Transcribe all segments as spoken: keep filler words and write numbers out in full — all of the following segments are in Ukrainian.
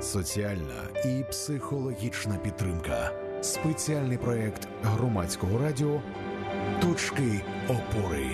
соціальна і психологічна підтримка. Спеціальний проєкт Громадського радіо «Точки опори».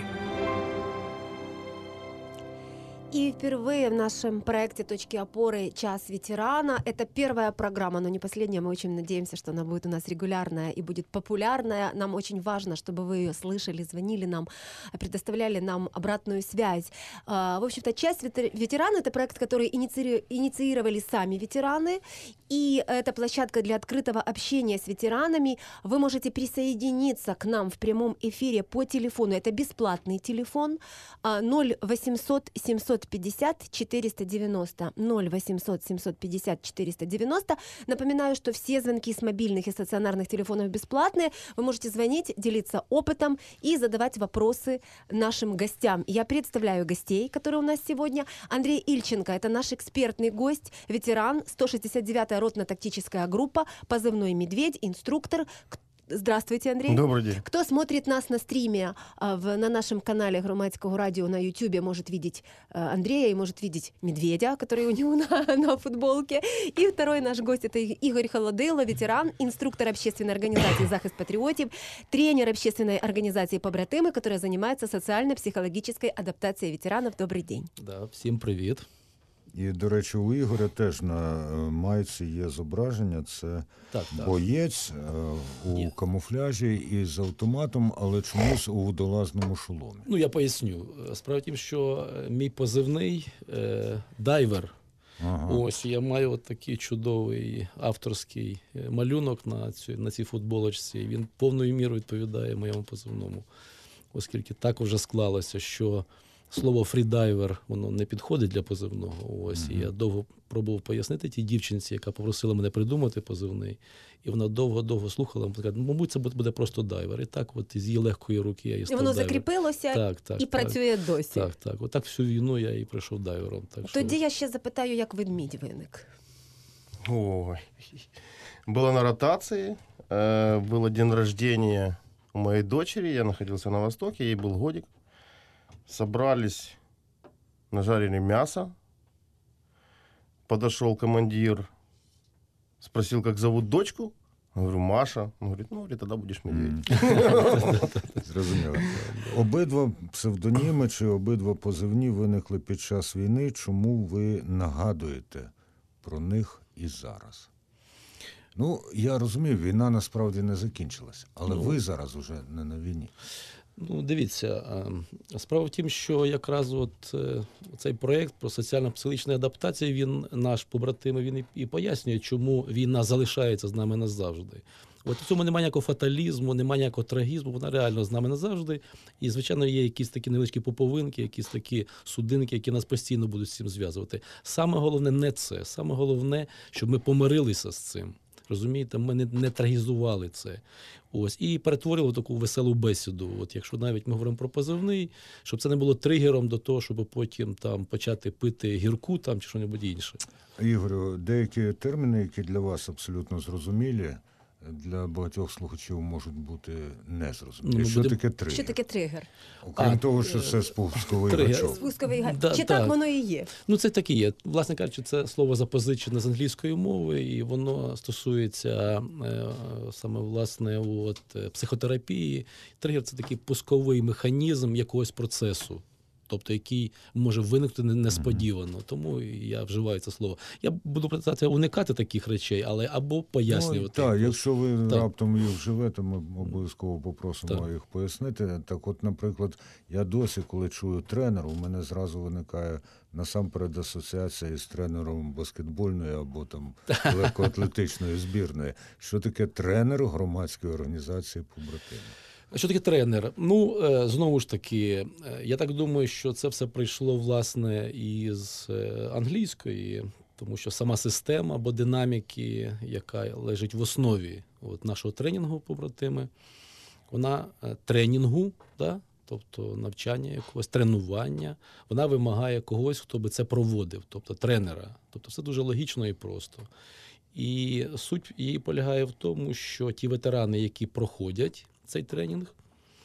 И впервые в нашем проекте «Точки опоры. Час ветерана». Это первая программа, но не последняя. Мы очень надеемся, что она будет у нас регулярная и будет популярная. Нам очень важно, чтобы вы ее слышали, звонили нам, предоставляли нам обратную связь. В общем-то, «Час ветерана» — это проект, который инициировали сами ветераны. И это площадка для открытого общения с ветеранами. Вы можете присоединиться к нам в прямом эфире по телефону. Это бесплатный телефон ноль восемьсот семьсот пятьдесят четыреста девяносто ноль восемьсот семьсот пятьдесят четыреста девяносто. Напоминаю, что все звонки с мобильных и стационарных телефонов бесплатные. Вы можете звонить, делиться опытом и задавать вопросы нашим гостям. Я представляю гостей, которые у нас сегодня. Андрей Ильченко — это наш экспертный гость, ветеран, сто шестьдесят девятая ротно-тактическая группа, позывной «Медведь», инструктор. Здравствуйте, Андрей. Добрый день. Кто смотрит нас на стриме в, на нашем канале Громадского радио на Ютубе, может видеть Андрея и может видеть медведя, который у него на, на футболке. И второй наш гость — это Игорь Холодило, ветеран, инструктор общественной организации «Захист патриотів», тренер общественной организации «Побратимы», которая занимается социально-психологической адаптацией ветеранов. Добрый день. Да, всім привіт. І, до речі, у Ігоря теж на майці є зображення. Це так, так. боєць у Ні. камуфляжі із автоматом, але чомусь у водолазному шоломі. Ну, я поясню. Справа в тім, що мій позивний е, дайвер. Ага. Ось, я маю от такий чудовий авторський малюнок на, цю, на цій футболочці. Він повною мірою відповідає моєму позивному. Оскільки так вже склалося, що слово «фрідайвер» воно не підходить для позивного. Ось, mm-hmm. і я довго пробував пояснити тій дівчинці, яка попросила мене придумати позивний. І вона довго-довго слухала, сказала, мабуть, це буде просто дайвер. І так от із її легкої руки я і став дайвером. І воно дайвер. закріпилося так, так, і так, працює досі. Так, так. Отак всю війну я і прийшов дайвером. Так, Тоді що... я ще запитаю, як ведмідь виник. Ой. Было на ротации, был день рождения у моей дочери, я находился на Востоке, ей был годик. Собрались, нажарили мясо. Подошел командир, спросил, как зовут дочку. Я говорю, Маша. Он говорит, ну, тогда будешь медведь. Зрозуміло. Обидва псевдоніми чи обидва позивні виникли під час війни. Чому ви нагадуєте про них і зараз? Ну, я розумію, війна насправді не закінчилась, але ну, ви зараз уже не на війні. Ну, дивіться, справа в тім, що якраз от цей проєкт про соціально-психологічну адаптацію, він, наш побратим, він і пояснює, чому війна залишається з нами назавжди. От в цьому немає ніякого фаталізму, немає ніякого трагізму, вона реально з нами назавжди. І, звичайно, є якісь такі невеличкі поповинки, якісь такі судинки, які нас постійно будуть з цим зв'язувати. Саме головне не це, саме головне, щоб ми помирилися з цим. Розумієте, ми не, не трагізували це. Ось, і перетворили таку веселу бесіду. От якщо навіть ми говоримо про позивний, щоб це не було тригером до того, щоб потім там почати пити гірку там чи щось інше. Ігорю, деякі терміни, які для вас абсолютно зрозумілі, для багатьох слухачів можуть бути незрозумілі. Ну, що буде... таке тригер? Що таке тригер? Окрім а, того, що це спусковий гачок. Спусковий гачок. Да, Чи так, так воно і є? Ну, це так і є. Власне кажучи, це слово запозичене з англійської мови, і воно стосується е, саме, власне, от, психотерапії. Тригер – це такий пусковий механізм якогось процесу. Тобто, який може виникнути несподівано. Тому я вживаю це слово. Я буду уникати таких речей, але або пояснювати. Ну, так, якщо ви так. раптом їх вживете, ми обов'язково попросимо так. їх пояснити. Так от, наприклад, я досі, коли чую тренер, у мене зразу виникає насамперед асоціація із тренером баскетбольної або там легкоатлетичної збірної. Що таке тренер громадської організації «Побратими»? Що таке тренер? Ну, знову ж таки, я так думаю, що це все прийшло, власне, із англійської, тому що сама система або динаміки, яка лежить в основі от, нашого тренінгу «Побратими», вона тренінгу, да? Тобто навчання якогось, тренування, вона вимагає когось, хто би це проводив, тобто тренера. Тобто все дуже логічно і просто. І суть її полягає в тому, що ті ветерани, які проходять цей тренінг,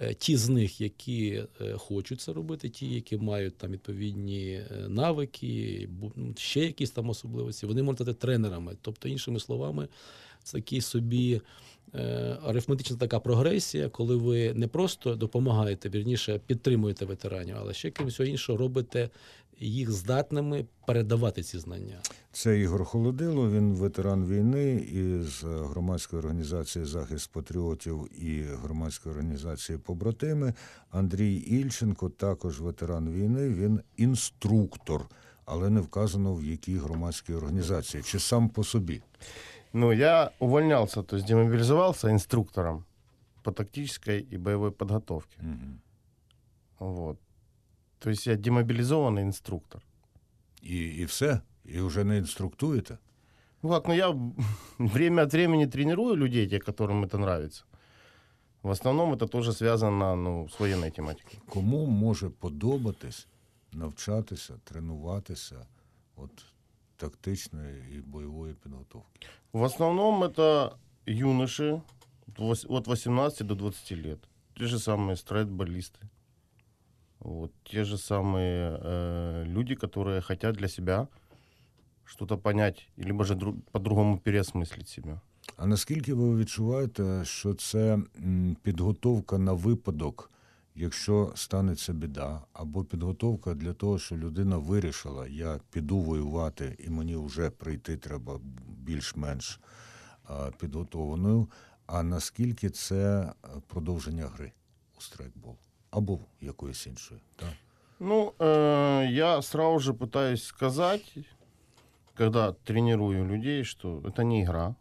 ті з них, які хочуть це робити, ті, які мають там відповідні навики, ще якісь там особливості, вони можуть стати тренерами. Тобто, іншими словами, це такий собі арифметична така прогресія, коли ви не просто допомагаєте, вірніше, підтримуєте ветеранів, але ще, крім всього іншого, робите їх здатними передавати ці знання. Це Ігор Холодило, він ветеран війни із громадської організації «Захист патріотів» і громадської організації «Побратими». Андрій Ільченко, також ветеран війни, він інструктор, але не вказано в якій громадській організації, чи сам по собі. Ну, я увольнялся, то есть демобилизовался инструктором по тактической и боевой подготовке. Угу. Вот. То есть я демобилизованный инструктор. І, і все? І вже не інструктуєте? Ну как, ну я время от времени тренирую людей, те, которым это нравится. В основном это тоже связано, ну, с военной тематикой. Кому може подобатись навчатися, тренуватися от тактичної і бойової підготовки? В основном это юноши от восемнадцати до двадцати лет. Те же самые страйкболисты. Вот. Те же самые э, люди, которые хотят для себя что-то понять, либо же друг, по-другому переосмыслить себя. А наскільки ви відчуваєте, що це м, підготовка на випадок, якщо станеться біда, або підготовка для того, що людина вирішила, я піду воювати і мені вже прийти треба більш-менш а, підготованою, а наскільки це продовження гри у страйкбол? Або якоїсь іншої, так? Ну, э, я сразу же пытаюсь сказать, когда тренирую людей, что это не игра,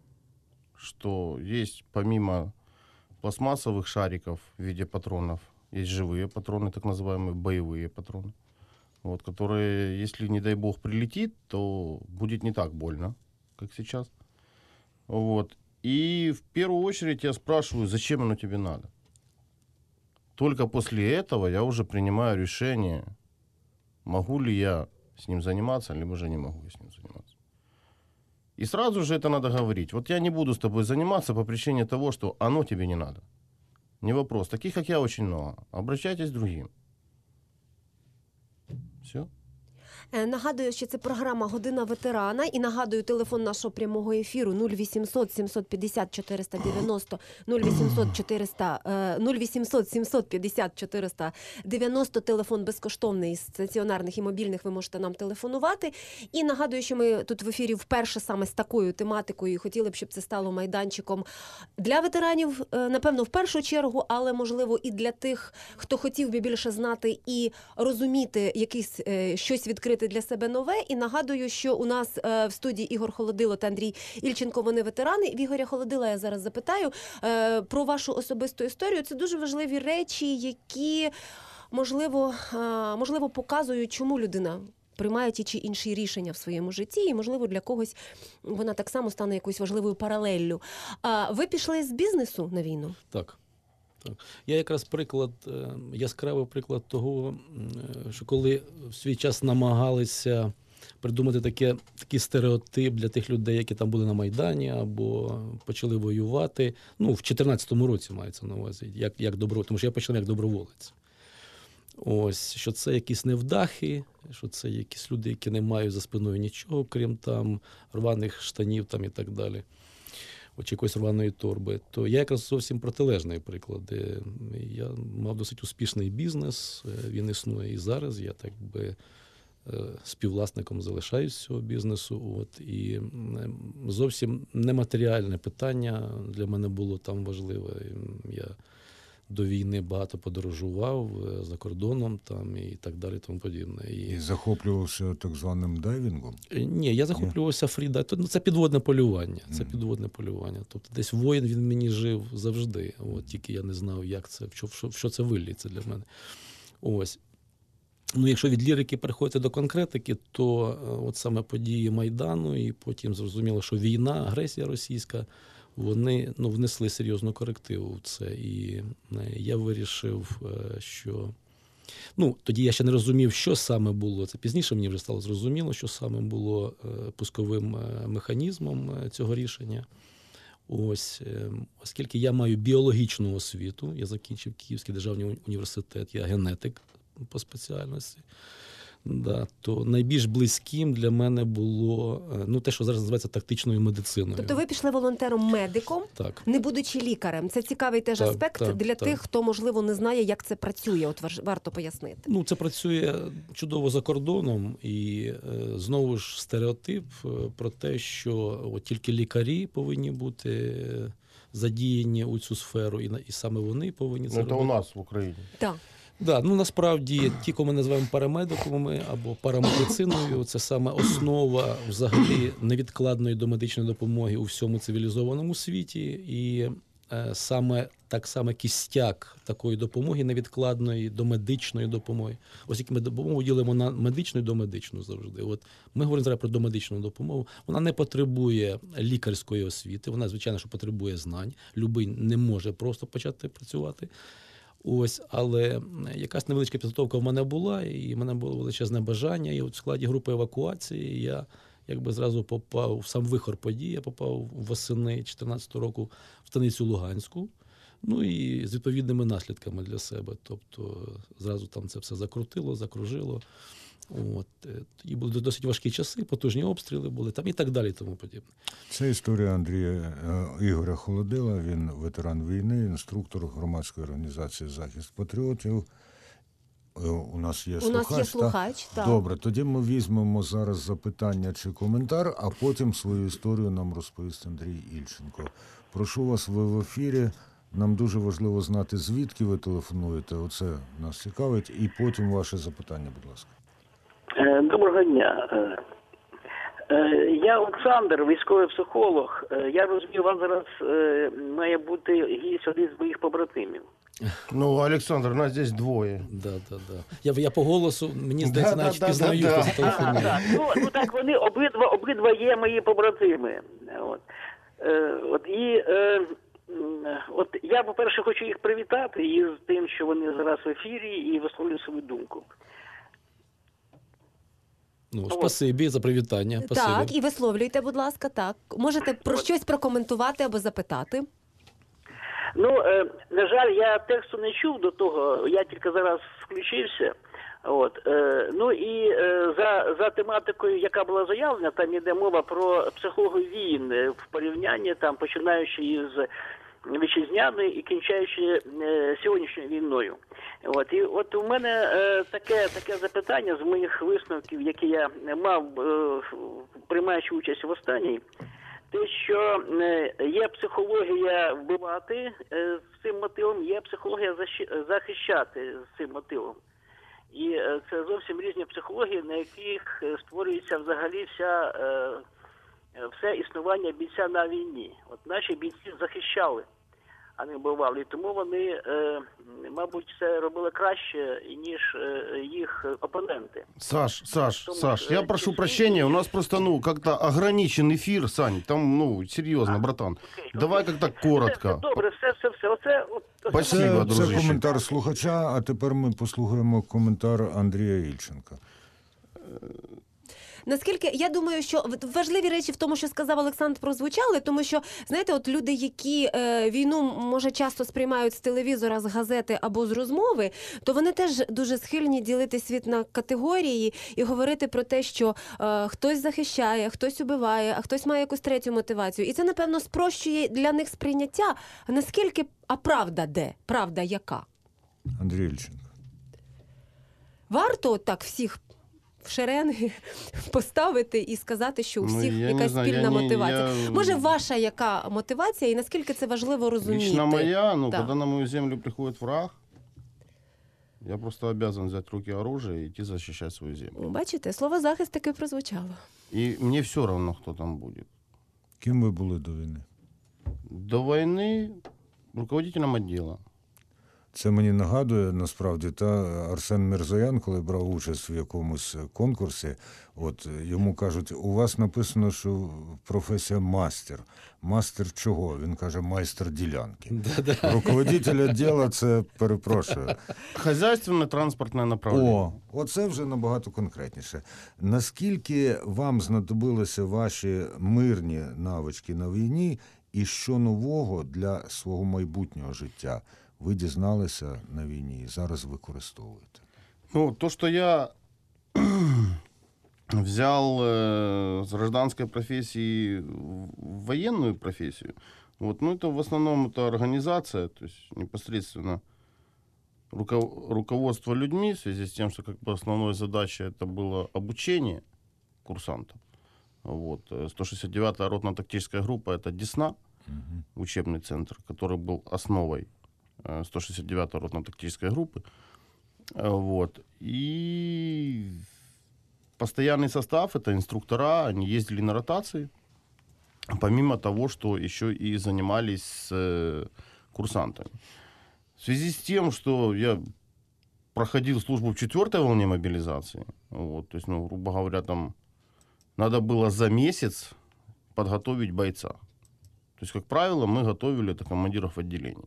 что есть помимо пластмассовых шариков в виде патронов, есть живые патроны, так называемые боевые патроны, вот, которые, если, не дай бог, прилетит, то будет не так больно, как сейчас. Вот. И в первую очередь я спрашиваю, зачем оно тебе надо? Только после этого я уже принимаю решение, могу ли я с ним заниматься, либо же не могу с ним заниматься. И сразу же это надо говорить. Вот я не буду с тобой заниматься по причине того, что оно тебе не надо. Не вопрос. Таких, как я, очень много. Обращайтесь к другим. Все. Нагадую, що це програма «Година ветерана» і нагадую телефон нашого прямого ефіру нуль вісімсот сімсот п'ятдесят чотириста дев'яносто, нуль вісімсот чотириста, нуль вісімсот сімсот п'ятдесят чотириста дев'яносто, телефон безкоштовний з стаціонарних і мобільних, ви можете нам телефонувати. І нагадую, що ми тут в ефірі вперше саме з такою тематикою і хотіли б, щоб це стало майданчиком для ветеранів, напевно, в першу чергу, але, можливо, і для тих, хто хотів би більше знати і розуміти якийсь щось відкрити для себе нове. І нагадую, що у нас е, в студії Ігор Холодило та Андрій Ільченко, вони ветерани. В Ігоря Холодила я зараз запитаю е, про вашу особисту історію. Це дуже важливі речі, які, можливо, е, можливо, показують, чому людина приймає ті чи інші рішення в своєму житті, і, можливо, для когось вона так само стане якоюсь важливою паралеллю. А ви пішли з бізнесу на війну? Так. Так. Я якраз приклад, яскравий приклад того, що коли в свій час намагалися придумати таке, такий стереотип для тих людей, які там були на Майдані або почали воювати, ну, в чотирнадцятому році мається на увазі, як, як добро, тому що я почав як доброволець. Ось, що це якісь невдахи, що це якісь люди, які не мають за спиною нічого, крім там рваних штанів там і так далі. Чи якоїсь рваної торби, то я якраз зовсім протилежний приклад. Я мав досить успішний бізнес, він існує і зараз, я так би співвласником залишаюсь цього бізнесу. От, і зовсім нематеріальне питання для мене було там важливе. Я до війни багато подорожував за кордоном там і так далі, тому подібне. І, і захоплювався так званим дайвінгом? Ні, я захоплювався фрідайвінгом. Це підводне полювання. Це mm. підводне полювання. Тобто десь воїн він мені жив завжди. От, тільки я не знав, як це, що, що, що це виліться для мене. Ось. Ну, якщо від лірики переходити до конкретики, то от саме події Майдану і потім зрозуміло, що війна, агресія російська, вони, ну, внесли серйозну корективу в це. І я вирішив, що... Ну, тоді я ще не розумів, що саме було. Це пізніше мені вже стало зрозуміло, що саме було пусковим механізмом цього рішення. Ось, оскільки я маю біологічну освіту, я закінчив Київський державний університет, я генетик по спеціальності, да, то найбільш близьким для мене було ну, те, що зараз називається тактичною медициною. Тобто ви пішли волонтером-медиком, так. не будучи лікарем. Це цікавий теж так, аспект так, для так. тих, хто, можливо, не знає, як це працює. От варто пояснити. Ну, це працює чудово за кордоном. І е, знову ж стереотип про те, що от тільки лікарі повинні бути задіяні у цю сферу, і, і саме вони повинні це ну, робити. Це у нас в Україні. Так. Да, ну насправді ті, кого ми називаємо парамедиками або парамедициною, це саме основа взагалі невідкладної домедичної допомоги у всьому цивілізованому світі, і е, саме так само кістяк такої допомоги, невідкладної домедичної допомоги. Ось як ми допомогу ділимо на медичну і домедичну завжди. От ми говоримо зараз про домедичну допомогу. Вона не потребує лікарської освіти, вона, звичайно, що потребує знань. Любий не може просто почати працювати. Ось, але якась невеличка підготовка в мене була, і в мене було величезне бажання. І от в складі групи евакуації я якби зразу попав в сам вихор подій, я попав восени чотирнадцятого року в станицю Луганську, ну і з відповідними наслідками для себе. Тобто зразу там це все закрутило, закружило. От, і були досить важкі часи, потужні обстріли були там і так далі, і тому подібне. Це історія Андрія Ігоря Холодила, він ветеран війни, інструктор громадської організації «Захист патріотів». У нас є У слухач. нас є слухач, та? так. Добре, тоді ми візьмемо зараз запитання чи коментар, а потім свою історію нам розповість Андрій Ільченко. Прошу вас, ви в ефірі. Нам дуже важливо знати, звідки ви телефонуєте. Оце нас цікавить. І потім ваше запитання, будь ласка. Доброго дня. Я Олександр, військовий психолог. Я розумію, у вас зараз має бути гість один з моїх побратимів. Ну, Олександр, у нас здесь двоє. Да, да, да. Я, я по голосу, мені здається, Да, навіть да, пізнаю, да, хто да. зателефонує. Так, ну, ну так вони обидва, обидва є мої побратими. От, е, от і е, от я, по-перше, хочу їх привітати із тим, що вони зараз в ефірі і висловлюють свою думку. Ну, спасибі за привітання. Спасибі. Так, і висловлюйте, будь ласка, так. Можете про щось прокоментувати або запитати. Ну, е, на жаль, я тексту не чув до того, я тільки зараз включився. От, е, ну і е, за, за тематикою, яка була заявлена, там йде мова про психологію війн в порівнянні, там, починаючи із вітчизняною і кінчаючи е, сьогоднішньою війною. От, і от у мене е, таке, таке запитання з моїх висновків, які я мав, е, приймаючи участь в останній. Те, що є психологія вбивати з цим мотивом, є психологія захищати з цим мотивом. І це зовсім різні психології, на яких створюється взагалі вся, все існування бійця на війні. От наші бійці захищали, а не вбивали. І тому вони, мабуть, це робили краще, ніж їх опоненти. Саш, Саш, Тому, Саш, я прошу числі... прощения, у нас просто, ну, как-то ограничен эфир, Сань, там, ну, серьезно, а, братан. Окей, Давай окей. как-то коротко. Все, все, добре, все, все, все. Оце, оце... Спасибо, Це, це дружище. коментар слухача, а тепер ми послухаємо коментар Андрія Ільченка. Наскільки, я думаю, що важливі речі в тому, що сказав Олександр, прозвучали, тому що, знаєте, от люди, які е, війну, може, часто сприймають з телевізора, з газети або з розмови, то вони теж дуже схильні ділити світ на категорії і говорити про те, що е, хтось захищає, хтось убиває, а хтось має якусь третю мотивацію. І це, напевно, спрощує для них сприйняття. А наскільки, а правда де? Правда яка? Андрій Ільченко. Варто так всіх в шеренги поставити і сказати, що у всіх ну, якась знаю, спільна я не, мотивація. я... Може, ваша яка мотивація і наскільки це важливо розуміти? Лично моя, ну, да. когда на мою землю приходит враг, я просто обязан взять в руки оружие и идти защищать свою землю. Бачите, слово «захист» таки прозвучало. И мне все равно, кто там будет. Ким ви були до війни? До войны руководителем отдела. Це мені нагадує, насправді, та Арсен Мірзоян, коли брав участь в якомусь конкурсі, от йому кажуть, у вас написано, що професія мастер. Мастер чого? Він каже, майстер ділянки. Руководитель відділу – це, перепрошую. Хозяйственне транспортне направлення. О, оце вже набагато конкретніше. Наскільки вам знадобилися ваші мирні навички на війні і що нового для свого майбутнього життя ви дізналися на війні і зараз використовуєте? Ну, то, что я взял э, с гражданской профессии в военную профессию, вот, ну, это в основном это организация, то есть непосредственно руко- руководство людьми, в связи с тем, что как бы основной задачей это было обучение курсантов. Вот. сто шестьдесят девятая ротно-тактическая группа — это Десна, угу. учебный центр, который был основой сто шестьдесят девятой ротно-тактической группы. Вот. И постоянный состав — это инструктора, они ездили на ротации, помимо того, что еще и занимались с э, курсантами. В связи с тем, что я проходил службу в четвертой волне мобилизации, вот, то есть, ну, грубо говоря, там надо было за месяц подготовить бойца. То есть, как правило, мы готовили это командиров отделений.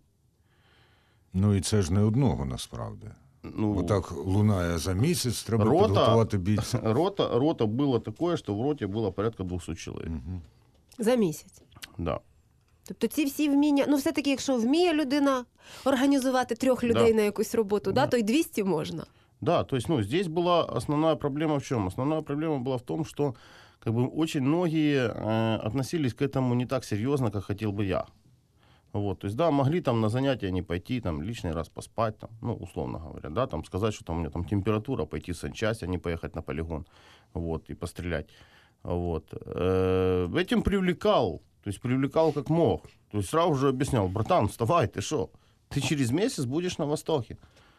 Ну і це ж не одного насправді. Ну, отак лунає за місяць, треба рота, підготувати бійця. Рота, рота було таке, що в роті було порядка двісті чоловік. Угу. За місяць? Да. Тобто ці всі вміння, ну все-таки, якщо вміє людина організувати трьох людей да. на якусь роботу, да. Да, то й двісті можна. Да, то есть, ну, здесь была основная проблема в чем? Основная проблема была в том, что как бы очень многие э, относились к этому не так серьезно, как хотел бы я. Вот, то есть, да, могли там на занятия не пойти, там, лишний раз поспать, там, ну, условно говоря, да, там, сказать, что там у меня там температура, пойти в санчасть, а не поехать на полигон, вот, и пострелять, вот. Э, этим привлекал, то есть, привлекал как мог, то есть, сразу же объяснял: братан, вставай, ты что, ты через месяц будешь на Востоке,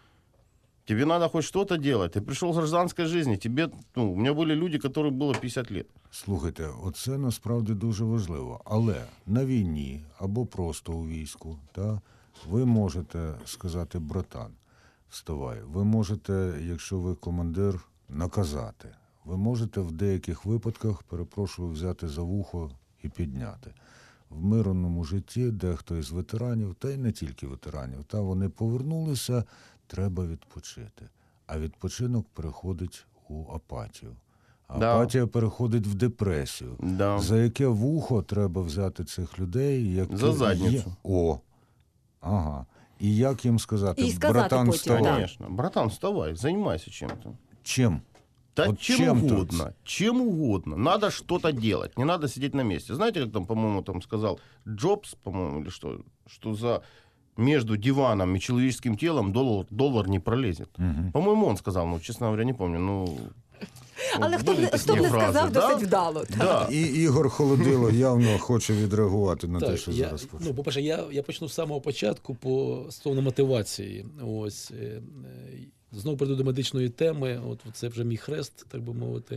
тебе надо хоть что-то делать, ты пришел с гражданской жизни, тебе, ну, у меня были люди, которым было п'ятдесят лет. Слухайте, оце насправді дуже важливо. Але на війні або просто у війську, та, ви можете сказати: братан, вставай. Ви можете, якщо ви командир, наказати. Ви можете в деяких випадках, перепрошую, взяти за вухо і підняти. В мирному житті дехто із ветеранів, та й не тільки ветеранів, та вони повернулися, треба відпочити. А відпочинок переходить у апатію. Апатія да. переходить в депресію. Да. За яке вухо треба взяти цих людей? Які... За задницю. Є... О, ага. І як їм сказати? І сказати братан, потім, вставай. да. Конечно. Братан, вставай, занимайся чем-то. Чем? Да вот чем, чем угодно. тут? Чем угодно. Надо что-то делать. Не надо сидеть на месте. Знаете, как там, по-моему, там сказал Джобс, по-моему, или что? Что за... между диваном и человеческим телом доллар, доллар не пролезет. Угу. По-моему, он сказал, ну, честно говоря, не помню. Ну, але хто б не сказав, да? досить вдало. Да. І Ігор Холодило явно хоче відреагувати на так, те, що я, зараз почув. Ну, по-перше, я, я почну з самого початку по стосовно мотивації. Ось, е, е, знову прийду до медичної теми, от це вже мій хрест, так би мовити.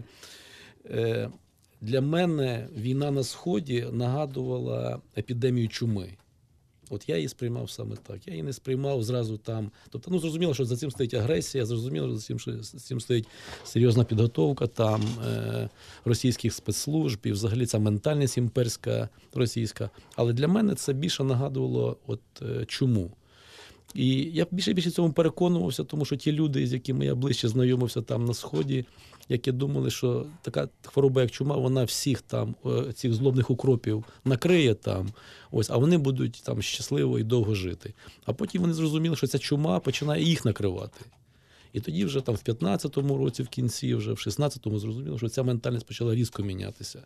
Е, для мене війна на Сході нагадувала епідемію чуми. От я її сприймав саме так. Я її не сприймав зразу там. Тобто, ну, зрозуміло, що за цим стоїть агресія, зрозуміло, що за цим, що за цим стоїть серйозна підготовка там е, російських спецслужб і взагалі ця ментальність імперська російська. Але для мене це більше нагадувало от е, чуму. І я більше і більше цьому переконувався, тому що ті люди, з якими я ближче знайомився там на Сході, які думали, що така хвороба, як чума, вона всіх там, цих злобних укропів накриє там, ось, а вони будуть там щасливо і довго жити. А потім вони зрозуміли, що ця чума починає їх накривати. І тоді вже там в п'ятнадцятому році, в кінці, вже в шістнадцятому зрозуміло, що ця ментальність почала різко мінятися.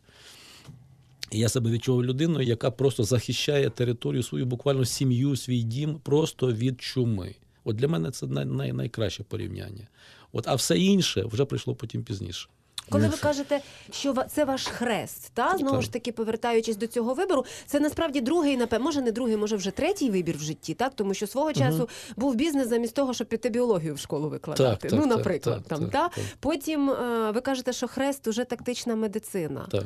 І я себе відчував людиною, яка просто захищає територію свою, буквально сім'ю, свій дім просто від чуми. От для мене це най- най- найкраще порівняння. От, а все інше вже прийшло потім пізніше. Коли ви кажете, що це ваш хрест, та знову так. ж таки, повертаючись до цього вибору, це насправді другий, напевно, може не другий, може вже третій вибір в житті, так? Тому що свого часу угу. був бізнес замість того, щоб піти біологію в школу викладати. Так, ну, так, наприклад, так, там, так, та? так. Потім ви кажете, що хрест уже тактична медицина. Так.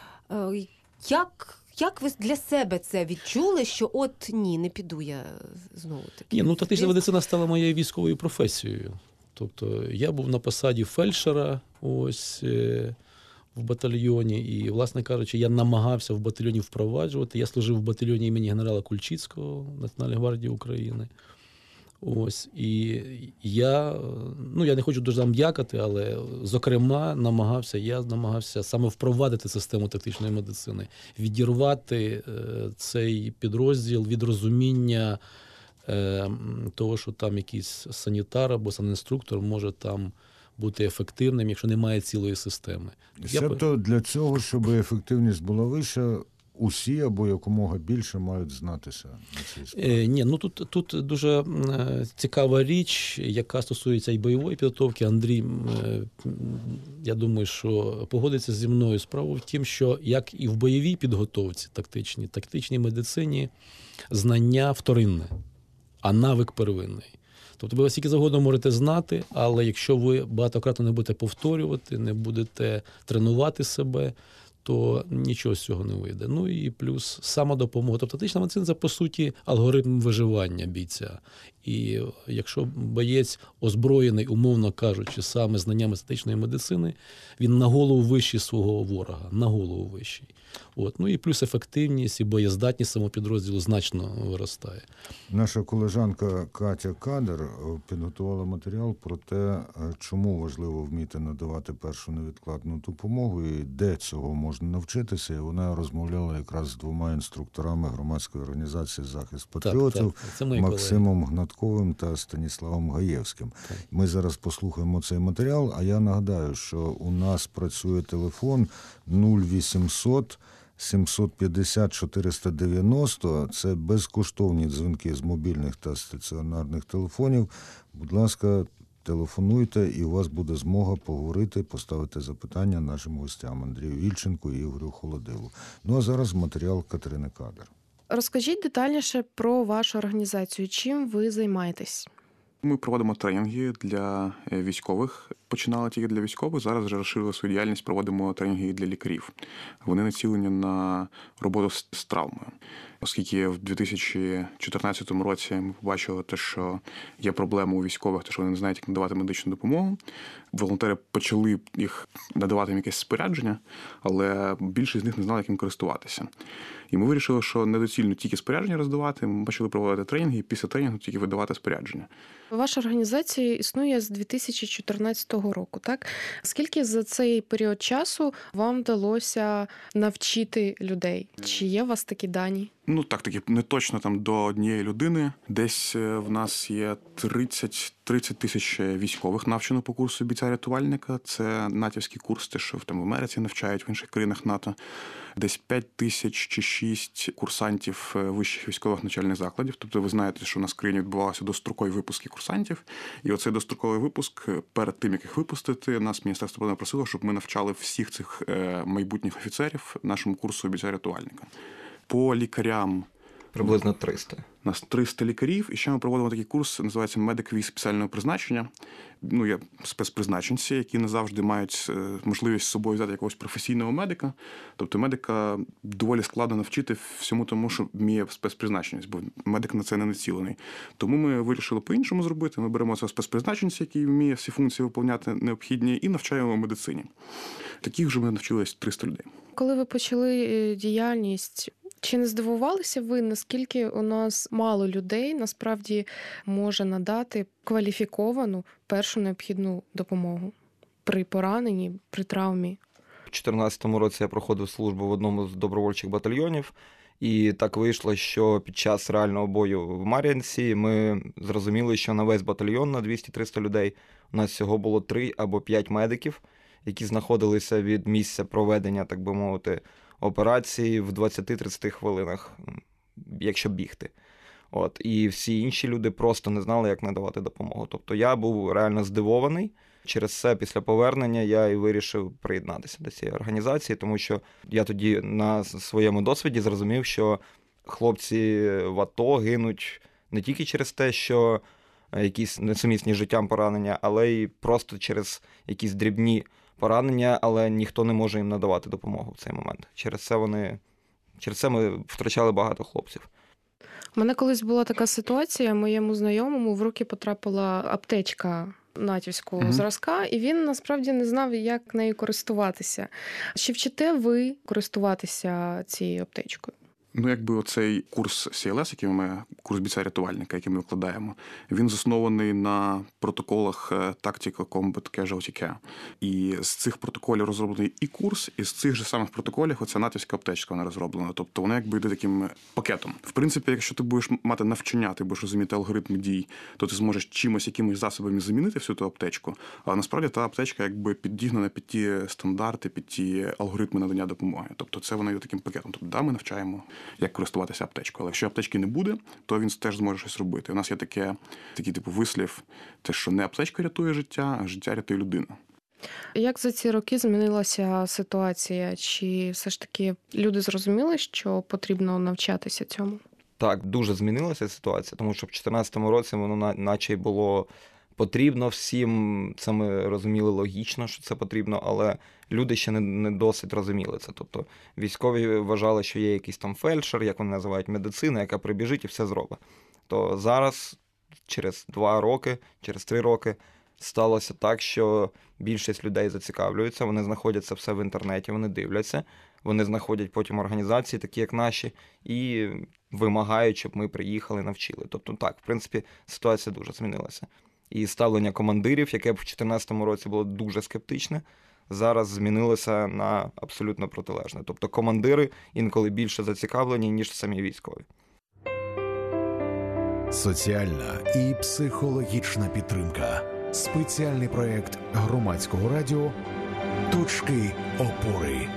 Як Як ви для себе це відчули, що от ні, не піду я знову таки? Ні, ну тактична медицина стала моєю військовою професією. Тобто я був на посаді фельдшера ось в батальйоні, і, власне кажучи, я намагався в батальйоні впроваджувати. Я служив в батальйоні імені генерала Кульчицького Національної гвардії України. Ось, і я, ну, я не хочу дуже там дякати, але, зокрема, намагався, я намагався саме впровадити систему тактичної медицини, відірвати е, цей підрозділ від розуміння е, того, що там якийсь санітар або санінструктор може там бути ефективним, якщо немає цілої системи. Тобто я... для цього, щоб ефективність була вища, усі або якомога більше мають знатися на цій справі? Е, ні, ну тут, тут дуже е, цікава річ, яка стосується і бойової підготовки. Андрій, е, я думаю, що погодиться зі мною. Справа в тім, що як і в бойовій підготовці тактичній, тактичній медицині знання вторинне, а навик первинний. Тобто ви скільки завгодно можете знати, але якщо ви багатократно не будете повторювати, не будете тренувати себе, то нічого з цього не вийде. Ну і плюс самодопомога. Тобто тактична медицина – це, по суті, алгоритм виживання бійця. І якщо боєць озброєний, умовно кажучи, саме знаннями тактичної медицини, він на голову вищий свого ворога, на голову вищий. От. Ну і плюс ефективність і боєздатність самопідрозділу значно виростає. Наша колежанка Катя Кадр підготувала матеріал про те, чому важливо вміти надавати першу невідкладну допомогу і де цього можна навчитися. І вона розмовляла якраз з двома інструкторами громадської організації «Захист патріотів» так, так. Максимом Гнатковим та Станіславом Гаєвським. Так. Ми зараз послухаємо цей матеріал, а я нагадаю, що у нас працює телефон нуль вісімсот сімсот п'ятдесят чотириста дев'яносто. Це безкоштовні дзвінки з мобільних та стаціонарних телефонів. Будь ласка, телефонуйте, і у вас буде змога поговорити, поставити запитання нашим гостям Андрію Ільченку і Ігорю Холодилу. Ну а зараз матеріал Катерини Кадр. Розкажіть детальніше про вашу організацію. Чим ви займаєтесь? Ми проводимо тренінги для військових. Починали тільки для військових, зараз вже розширили свою діяльність, проводимо тренінги і для лікарів. Вони націлені на роботу з травмою. Оскільки в дві тисячі чотирнадцятому році ми побачили те, що є проблема у військових, те, що вони не знають, як надавати медичну допомогу. Волонтери почали їх надавати їм якесь спорядження, але більшість з них не знали, як їм користуватися. І ми вирішили, що недоцільно тільки спорядження роздавати, ми почали проводити тренінги і після тренінгу тільки видавати спорядження. Ваша організація існує з дві тисячі чотирнадцятого року, так? Скільки за цей період часу вам вдалося навчити людей? Чи є у вас такі дані? Ну, так, таки не точно там до однієї людини. Десь в нас є тридцять, тридцять тисяч військових навчено по курсу бійця-рятувальника. Це натівський курс, те, що там в Америці навчають, в інших країнах НАТО. Десь п'ять тисяч чи шість курсантів вищих військових навчальних закладів. Тобто ви знаєте, що у нас в країні відбувалося дострокові випуски курсантів. І оцей достроковий випуск, перед тим, як їх випустити, нас Міністерство оборони просило, щоб ми навчали всіх цих майбутніх офіцерів нашому курсу бійця-рятувальника. По лікарям приблизно триста. У нас триста лікарів, і ще ми проводимо такий курс, називається «Медик військ спеціального призначення». Ну, є спецпризначенці, які не завжди мають можливість з собою взяти якогось професійного медика. Тобто медика доволі складно навчити всьому тому, що вміє спецпризначеність, бо медик на це не націлений. Тому ми вирішили по-іншому зробити. Ми беремо цього спецпризначенця, який вміє всі функції виконувати необхідні, і навчаємо медицині. Таких вже ми навчились триста людей. Коли ви почали діяльність, чи не здивувалися ви, наскільки у нас мало людей насправді може надати кваліфіковану першу необхідну допомогу при пораненні, при травмі? У дві тисячі чотирнадцятому році я проходив службу в одному з добровольчих батальйонів, і так вийшло, що під час реального бою в Мар'їнці ми зрозуміли, що на весь батальйон, на двісті-триста людей, у нас всього було три або п'ять медиків, які знаходилися від місця проведення, так би мовити, операції в двадцять-тридцять хвилинах, якщо бігти. От. І всі інші люди просто не знали, як надавати допомогу. Тобто я був реально здивований. Через це після повернення я і вирішив приєднатися до цієї організації, тому що я тоді на своєму досвіді зрозумів, що хлопці в АТО гинуть не тільки через те, що якісь несумісні з життям поранення, але й просто через якісь дрібні поранення, але ніхто не може їм надавати допомогу в цей момент. Через це вони, через це ми втрачали багато хлопців. У мене колись була така ситуація, моєму знайомому в руки потрапила аптечка натівського mm-hmm. зразка, і він насправді не знав, як нею користуватися. Чи вчите ви користуватися цією аптечкою? Ну, якби оцей курс сі ел ес, який ми, курс бійця-рятувальника, який ми викладаємо, він заснований на протоколах Tactical Combat Casualty Care. І з цих протоколів розроблений і курс, і з цих же самих протоколів оця натівська аптечка вона розроблена. Тобто вона якби йде таким пакетом. В принципі, якщо ти будеш мати навчання, ти будеш розуміти алгоритми дій, то ти зможеш чимось, якимось засобами замінити всю ту аптечку. А насправді та аптечка якби підігнана під ті стандарти, під ті алгоритми надання допомоги. Тобто це вона є таким пакетом. Тобто, да, ми навчаємо, як користуватися аптечкою. Але якщо аптечки не буде, то він теж зможе щось робити. У нас є таке, такий типу вислів, те, що не аптечка рятує життя, а життя рятує людину. Як за ці роки змінилася ситуація? Чи все ж таки люди зрозуміли, що потрібно навчатися цьому? Так, дуже змінилася ситуація, тому що в дві тисячі чотирнадцятому році воно наче й було потрібно всім, це ми розуміли логічно, що це потрібно, але люди ще не, не досить розуміли це. Тобто військові вважали, що є якийсь там фельдшер, як вони називають, медицина, яка прибіжить і все зробить. То зараз, через два роки, через три роки, сталося так, що більшість людей зацікавлюються, вони знаходять це все в інтернеті, вони дивляться, вони знаходять потім організації, такі як наші, і вимагають, щоб ми приїхали, навчили. Тобто так, в принципі, ситуація дуже змінилася. І ставлення командирів, яке в дві тисячі чотирнадцятому році було дуже скептичне, зараз змінилося на абсолютно протилежне. Тобто командири інколи більше зацікавлені, ніж самі військові. Соціальна і психологічна підтримка. Спеціальний проєкт Громадського радіо «Точки опори».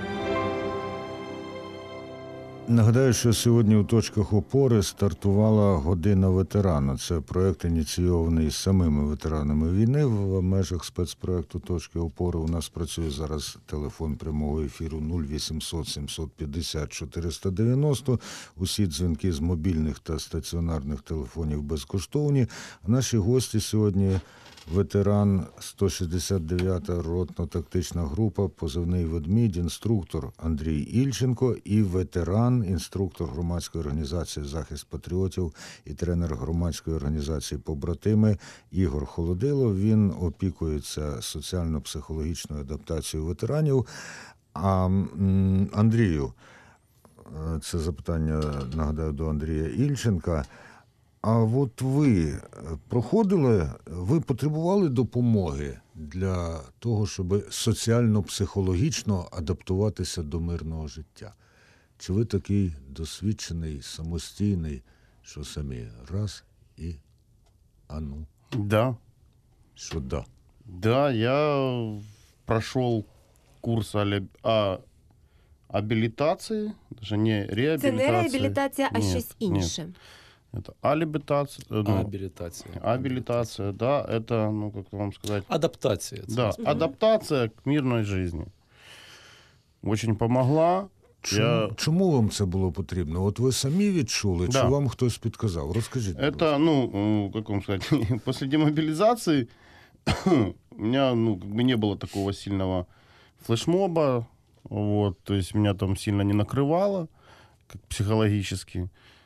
Нагадаю, що сьогодні у «Точках опори» стартувала «Година ветерана». Це проєкт, ініційований самими ветеранами війни в межах спецпроєкту «Точки опори». У нас працює зараз телефон прямого ефіру нуль вісімсот сімсот п'ятдесят чотириста дев'яносто. Усі дзвінки з мобільних та стаціонарних телефонів безкоштовні. А наші гості сьогодні – ветеран сто шістдесят дев'ята ротно-тактична група, позивний «Ведмідь», інструктор Андрій Ільченко і ветеран, інструктор громадської організації «Захист патріотів» і тренер громадської організації «Побратими» Ігор Холодило. Він опікується соціально-психологічною адаптацією ветеранів. А Андрію, це запитання, нагадаю, до Андрія Ільченка. А от ви проходили, ви потребували допомоги для того, щоб соціально-психологічно адаптуватися до мирного життя? Чи ви такий досвідчений, самостійний, що самі раз і ану? Да. Що да? Да, я прошел курс а, абілітації, даже не реабілітації. Це не реабілітація, а Нет, щось інше. Нет. Это алибитация, ну, Абилитация. Абилитация, да, это, ну, как вам сказать... Адаптация. Да, угу. Адаптация к мирной жизни. Очень помогла. Чому, Я... чому вам це було потрібно? От ви самі відчули, да. чи вам хтось підказав? Розкажіть. Это, ну, как вам сказать, после демобилизации у меня, ну, как бы не было такого сильного флешмоба, вот, то есть меня там сильно не накрывало, как психологически.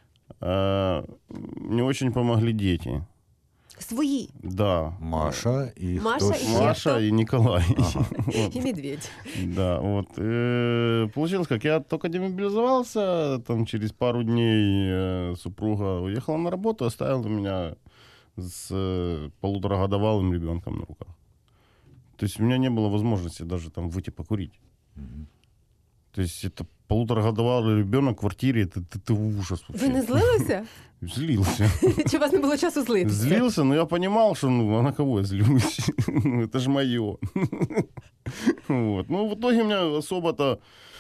Мне очень помогли дети. Свои? Да. Маша и Маша, кто? и, Маша и Николай. Ага. И Медведь. Да, вот. Получилось как, я только демобилизовался, там через пару дней супруга уехала на работу, оставила меня с полуторагодовалым ребенком на руках. То есть у меня не было возможности даже там выйти покурить. Угу. То есть это полуторагодовалый ребенок в квартире, это, это, это ужас вообще. Ви не злилися? Злился. Чи у вас не було часу злитися? Злился, но я понимал, что ну, а на кого я злюсь? Ну, это же мое. Вот. Ну, в итоге у меня особо-то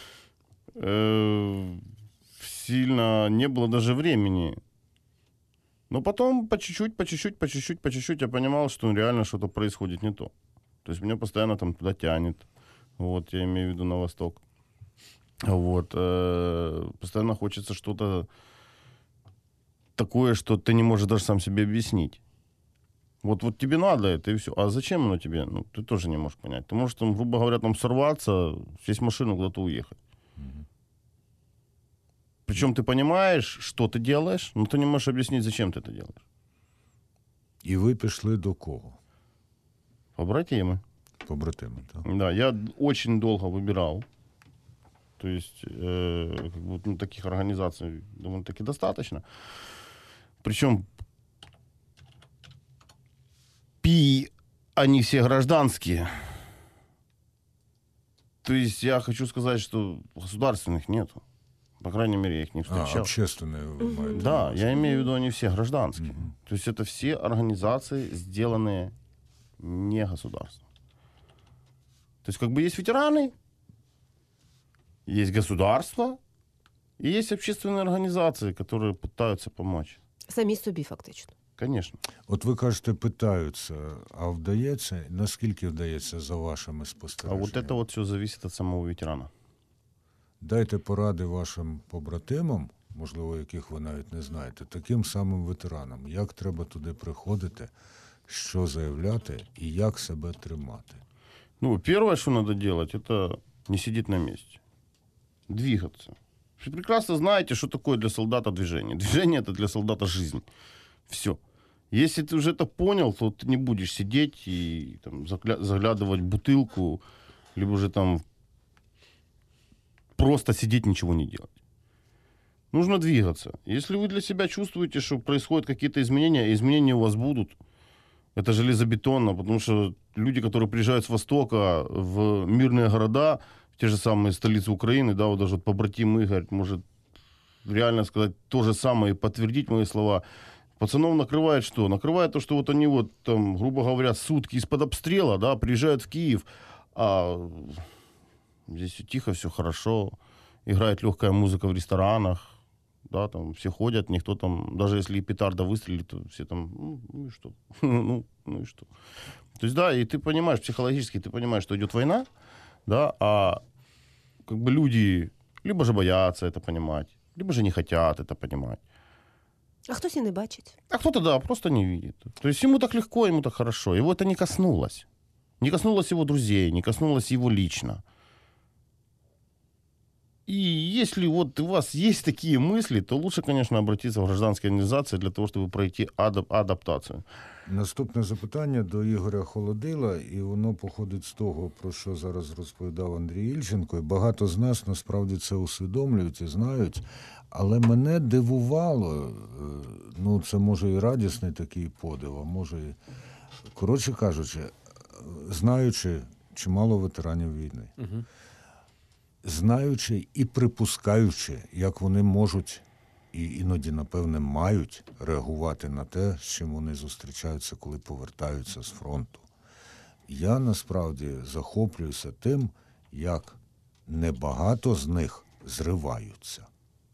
э, сильно не было даже времени. Но потом по чуть-чуть, по чуть-чуть, по чуть-чуть, по чуть-чуть я понимал, что реально что-то происходит не то. То есть меня постоянно там туда тянет. Вот, я имею в виду на восток. Вот. Э, постоянно хочется что-то такое, что ты не можешь даже сам себе объяснить. Вот, вот тебе надо это, и все. А зачем оно тебе? Ну, ты тоже не можешь понять. Ты можешь, там, грубо говоря, там сорваться, сесть в машину, куда-то уехать. Mm-hmm. Причем ты понимаешь, что ты делаешь, но ты не можешь объяснить, зачем ты это делаешь. І ви пішли до кого? Побратимы. Побратими, так. Да, я очень долго выбирал. То есть э, как бы, ну, таких организаций довольно-таки достаточно. Причем пи, они все гражданские. То есть я хочу сказать, что государственных нету. По крайней мере, я их не встречал. А, общественные вы маете? Да, я имею в виду, они все гражданские. Угу. То есть это все организации, сделанные не государством. То есть как бы есть ветераны, есть государство, и есть общественные организации, которые пытаются помочь. Самі собі, фактично. Конечно. От ви кажете, питаються, а вдається? Наскільки вдається за вашими А спостереженнями? вот это вот все зависит от самого ветерана. Дайте поради вашим побратимам, можливо, яких ви навіть не знаєте, таким самим ветеранам. Як треба туди приходити, що заявляти і як себе тримати? Ну, первое, что надо делать, это не сидеть на месте. Двигаться. Вы прекрасно знаете, что такое для солдата движение. Движение — это для солдата жизнь. Все. Если ты уже это понял, то ты не будешь сидеть и там, заглядывать в бутылку, либо же там просто сидеть, ничего не делать. Нужно двигаться. Если вы для себя чувствуете, что происходят какие-то изменения, изменения у вас будут, это железобетонно, потому что люди, которые приезжают с Востока в мирные города, в те же самые столицы Украины, да, вот даже вот побратим Игорь может реально сказать то же самое и подтвердить мои слова. Пацанов накрывает что? Накрывает то, что вот они вот там, грубо говоря, сутки из-под обстрела, да, приезжают в Киев, а здесь все тихо, все хорошо, играет легкая музыка в ресторанах, да, там все ходят, никто там, даже если и петарда выстрелит, то все там, ну, ну и что, ну, ну и что. То есть, да, и ты понимаешь, психологически ты понимаешь, что идет война, да, а как бы люди либо же боятся это понимать, либо же не хотят это понимать. А хтось і не бачить. А кто-то, да, просто не видит. То есть ему так легко, ему так хорошо. Его это не коснулось. Не коснулось его друзей, не коснулось его лично. И если вот у вас есть такие мысли, то лучше, конечно, обратиться в гражданские организации для того, чтобы пройти адап- адаптацію. Наступне запитання до Ігоря Холодила, і воно походить з того, про що зараз розповідав Андрій Ільченко. І багато з нас насправді це усвідомлюють і знають. Але мене дивувало, ну це може і радісний такий подив, а може і, коротше кажучи, знаючи чимало ветеранів війни, угу. знаючи і припускаючи, як вони можуть і іноді, напевне, мають реагувати на те, з чим вони зустрічаються, коли повертаються з фронту. Я насправді захоплююся тим, як небагато з них зриваються.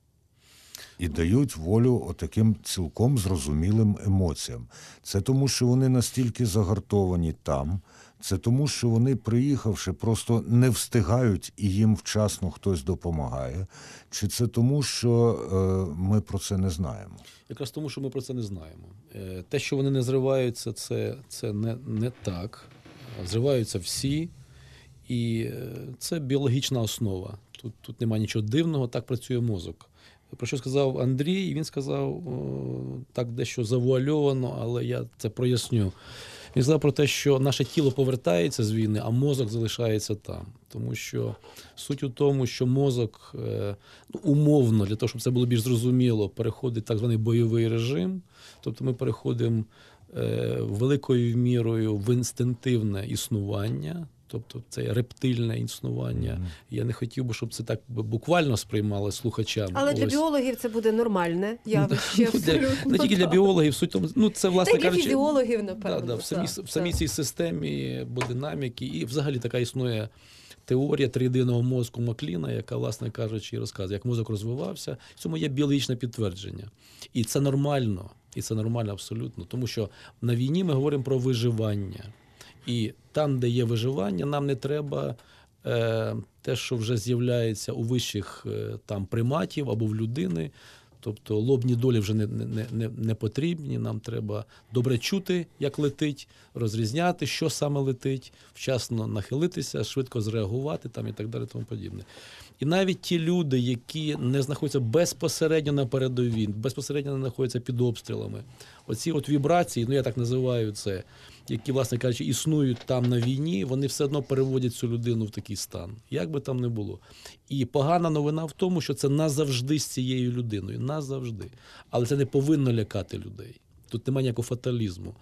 І дають волю отаким цілком зрозумілим емоціям. Це тому, що вони настільки загартовані там, це тому, що вони, приїхавши, просто не встигають і їм вчасно хтось допомагає, чи це тому, що е, ми про це не знаємо? Якраз тому, що ми про це не знаємо. Те, що вони не зриваються, це, це не, не так. Зриваються всі, і це біологічна основа. Тут, тут немає нічого дивного, так працює мозок. Про що сказав Андрій, він сказав о, так дещо завуальовано, але я це проясню. Він сказав про те, що наше тіло повертається з війни, а мозок залишається там. Тому що суть у тому, що мозок е, умовно, для того, щоб це було більш зрозуміло, переходить в так званий бойовий режим. Тобто ми переходимо е, великою мірою в інстинктивне існування, тобто це рептильне існування. Mm-hmm. Я не хотів би, щоб це так буквально сприймали слухачам. Але для Ось. біологів це буде нормальне явище. Не тільки для біологів, суть тому, ну це власне кажучи, для фізіологів, напевно. Да, да, в самій, в самій цій системі бодинаміки і взагалі така існує теорія триєдиного мозку Макліна, яка, власне кажучи, розказує, як мозок розвивався. В цьому є біологічне підтвердження. І це нормально, і це нормально абсолютно, тому що на війні ми говоримо про виживання. І там, де є виживання, нам не треба е, те, що вже з'являється у вищих е, там приматів або в людини. Тобто лобні долі вже не, не, не, не потрібні. Нам треба добре чути, як летить, розрізняти, що саме летить, вчасно нахилитися, швидко зреагувати там, і так далі, тому подібне. І навіть ті люди, які не знаходяться безпосередньо на передовій, безпосередньо не знаходяться під обстрілами, оці от вібрації, ну я так називаю це, які, власне кажучи, існують там на війні, вони все одно переводять цю людину в такий стан, як би там не було. І погана новина в тому, що це назавжди з цією людиною, назавжди. Але це не повинно лякати людей. Тут немає ніякого фаталізму.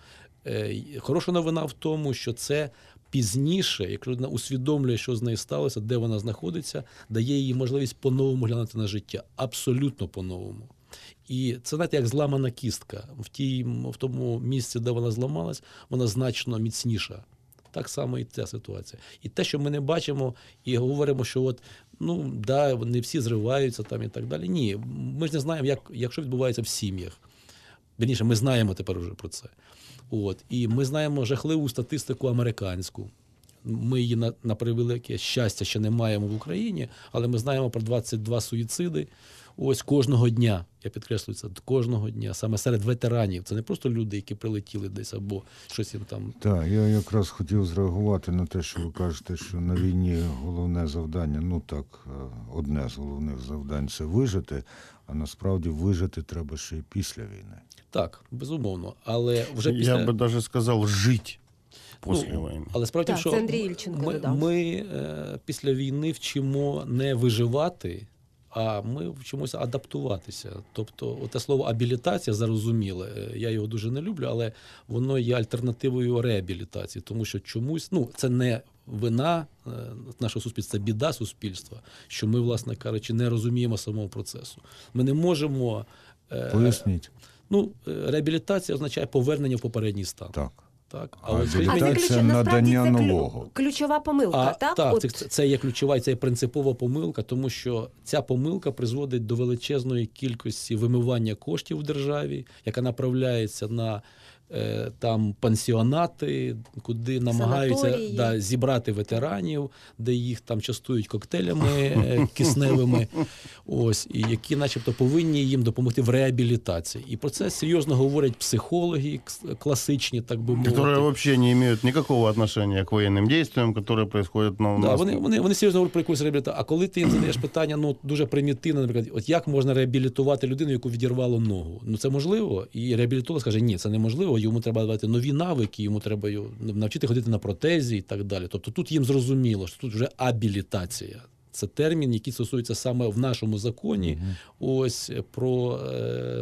Хороша новина в тому, що це пізніше, якщо людина усвідомлює, що з нею сталося, де вона знаходиться, дає їй можливість по-новому глянути на життя. Абсолютно по-новому. І це, знаєте, як зламана кістка. В, тій, в тому місці, де вона зламалась, вона значно міцніша. Так само і ця ситуація. І те, що ми не бачимо і говоримо, що от, ну, да, не всі зриваються там і так далі. Ні, ми ж не знаємо, як, як що відбувається в сім'ях. Вірніше, ми знаємо тепер вже про це. От. І ми знаємо жахливу статистику американську. Ми її, на, на превелике щастя, ще не маємо в Україні, але ми знаємо про двадцять два суїциди. Ось кожного дня, я підкреслюю це, кожного дня, саме серед ветеранів. Це не просто люди, які прилетіли десь або щось їм там. Так, я якраз хотів зреагувати на те, що ви кажете, що на війні головне завдання, ну так, одне з головних завдань – це вижити, а насправді вижити треба ще й після війни. Так, безумовно, але вже після... Я би навіть сказав, жити після ну, війни. Але справді, так, що це Андрій Ільченко ми, додав. ми е, після війни вчимо не виживати, а ми вчимося адаптуватися. Тобто, те слово абілітація, зрозуміле, я його дуже не люблю, але воно є альтернативою реабілітації, тому що чомусь, ну, це не вина нашого суспільства, це біда суспільства, що ми, власне кажучи, не розуміємо самого процесу. Ми не можемо... Поясніть. Ну, реабілітація означає повернення в попередній стан. Так. Так, а от це ключ... надання це нового. Ключова помилка, а, так? Так, От... це, це є ключова, це є принципова помилка, тому що ця помилка призводить до величезної кількості вимивання коштів в державі, яка направляється на е, там пансіонати, куди намагаються да, зібрати ветеранів, де їх там частують коктейлями е, кисневими, ось, і які начебто повинні їм допомогти в реабілітації. І про це серйозно говорять психологи класичні, так би мовити. Которые взагалі не мають ніякого відношення к воєнним діям, які происходять на да, вони, вони, вони серйозно говорять про якусь реабілітацію. А коли ти їм задаєш питання, ну, дуже примітивне, наприклад, от як можна реабілітувати людину, яку відірвало ногу? Ну, це можливо? І реабілітолог скаже, ні, це неможливо, йому треба давати нові навики, йому треба навчити ходити на протезі і так далі. Тобто тут їм зрозуміло, що тут вже абілітація. Це термін, який стосується саме в нашому законі, угу. ось про е,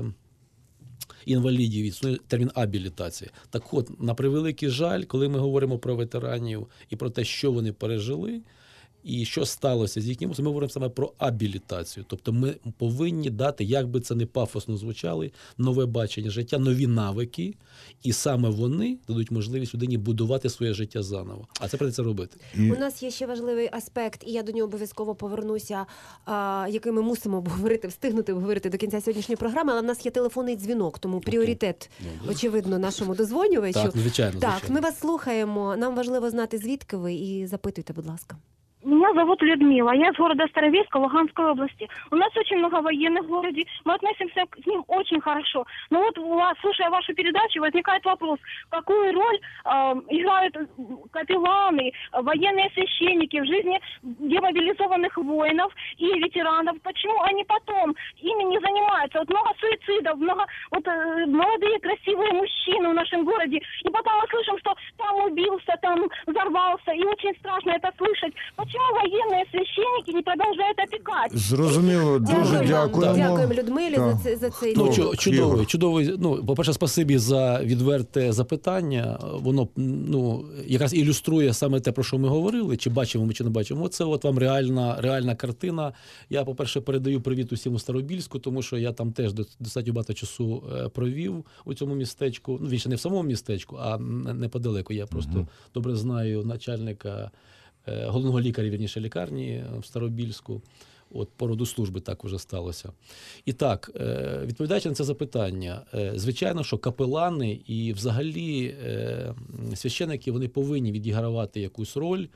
інвалідів, існує термін абілітація. Так от, на превеликий жаль, коли ми говоримо про ветеранів і про те, що вони пережили, і що сталося з їхнім, ми говоримо саме про абілітацію. Тобто ми повинні дати, як би це не пафосно звучало, нове бачення життя, нові навики, і саме вони дадуть можливість людині будувати своє життя заново. А це придеться робити. І... У нас є ще важливий аспект, і я до нього обов'язково повернуся, а, який ми мусимо обговорити, встигнути обговорити до кінця сьогоднішньої програми, але в нас є телефонний дзвінок, тому пріоритет, okay. очевидно, нашому дозвонювачу. Так, звичайно, так, звичайно. Ми вас слухаємо, нам важливо знати, звідки ви, і запитуйте, будь ласка. Меня зовут Людмила, я из города Старовейска Луганской области. У нас очень много военных в городе, мы относимся к ним очень хорошо. Но вот, слушая вашу передачу, возникает вопрос, какую роль э, играют капелланы, военные священники в жизни демобилизованных воинов и ветеранов? Почему они потом ими не занимаются? Вот много суицидов, много вот, э, молодые красивые мужчины в нашем городе, и потом мы слышим, что там убился, там взорвался, и очень страшно это слышать. Почему воєнні священники не продовжують опікати? Зрозуміло, дуже дякуємо. Дякуємо Людмилі за, це, за цей ну, ну, чудовий, чудовий. Ну, по-перше, спасибі за відверте запитання. Воно, ну, якраз ілюструє саме те, про що ми говорили, чи бачимо ми, чи не бачимо. Це от вам реальна, реальна картина. Я, по-перше, передаю привіт усім у Старобільську, тому що я там теж достатньо багато часу провів у цьому містечку. Ну, він ще не в самому містечку, а неподалеку. Я просто угу. добре знаю начальника головного лікаря, вірніше, лікарні в Старобільську. От по роду служби так вже сталося. І так, відповідаючи на це запитання, звичайно, що капелани і взагалі священики, вони повинні відігравати якусь роль,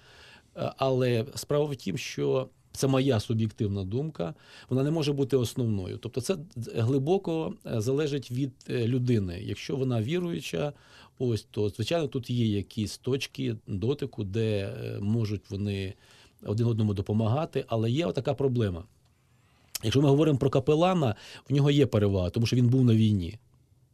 але справа в тім, що це моя суб'єктивна думка, вона не може бути основною. Тобто це глибоко залежить від людини. Якщо вона віруюча, ось, то, звичайно, тут є якісь точки дотику, де можуть вони один одному допомагати, але є отака проблема. Якщо ми говоримо про капелана, в нього є перевага, тому що він був на війні.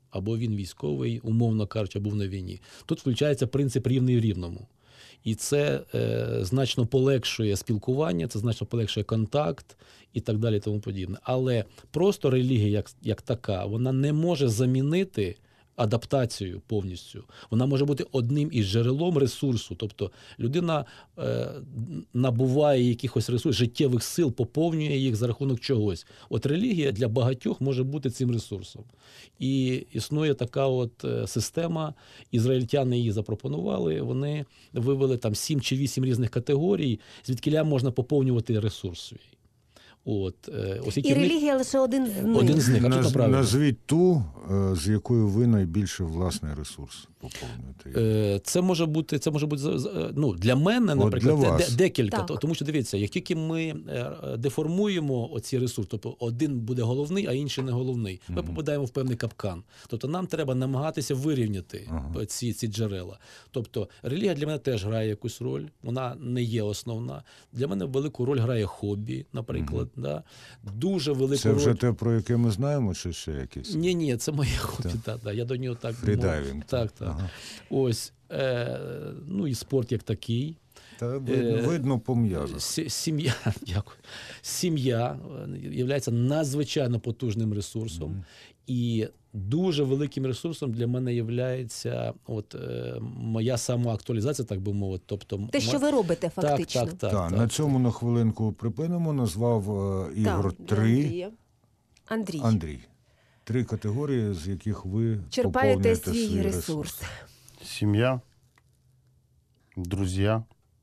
або він військовий, умовно кажучи, був на війні. Тут включається принцип рівний рівному. І це е, значно полегшує спілкування, це значно полегшує контакт і так далі, тому подібне. Але просто релігія як, як така, вона не може замінити адаптацію повністю. Вона може бути одним із джерелом ресурсу. Тобто людина е, набуває якихось ресурсів, життєвих сил, поповнює їх за рахунок чогось. От релігія для багатьох може бути цим ресурсом. І існує така от система, ізраїльтяни її запропонували, вони вивели там сім чи вісім різних категорій, звідкіля можна поповнювати ресурс свій. От, ось і релігія ми... лише один з них. Один з них, Наз, назвіть ту, з якою ви найбільше власний ресурс поповнюєте. Це може бути, це може бути ну, для мене, наприклад, для де, декілька. Так. Тому що, дивіться, як тільки ми деформуємо оці ресурси, тобто один буде головний, а інший не головний, ми mm-hmm. попадаємо в певний капкан. Тобто нам треба намагатися вирівняти ага. ці, ці джерела. Тобто релігія для мене теж грає якусь роль, вона не є основна. Для мене велику роль грає хобі, наприклад. Mm-hmm. Да? Дуже велику це вже роль... те, про яке ми знаємо, чи ще якісь? Ні, ні, це моє хобі, так. Да, я до нього так... Фрідайвінг. Так, так. Ага. Ось, е, ну і спорт як такий. Та видно, е, видно по м'язах. Сім'я, дякую. Сім'я є надзвичайно потужним ресурсом. Mm-hmm. І дуже великим ресурсом для мене є от, е, моя самоактуалізація, так би мовити. Тобто, те, що ви робите фактично. Так, так, так, так, так. На цьому на хвилинку припинимо. Назвав е, Ігор так, три. Андрій. Андрій. Три категорії, з яких ви черпаєте свій, свій ресурс. ресурс. Семья, друзья,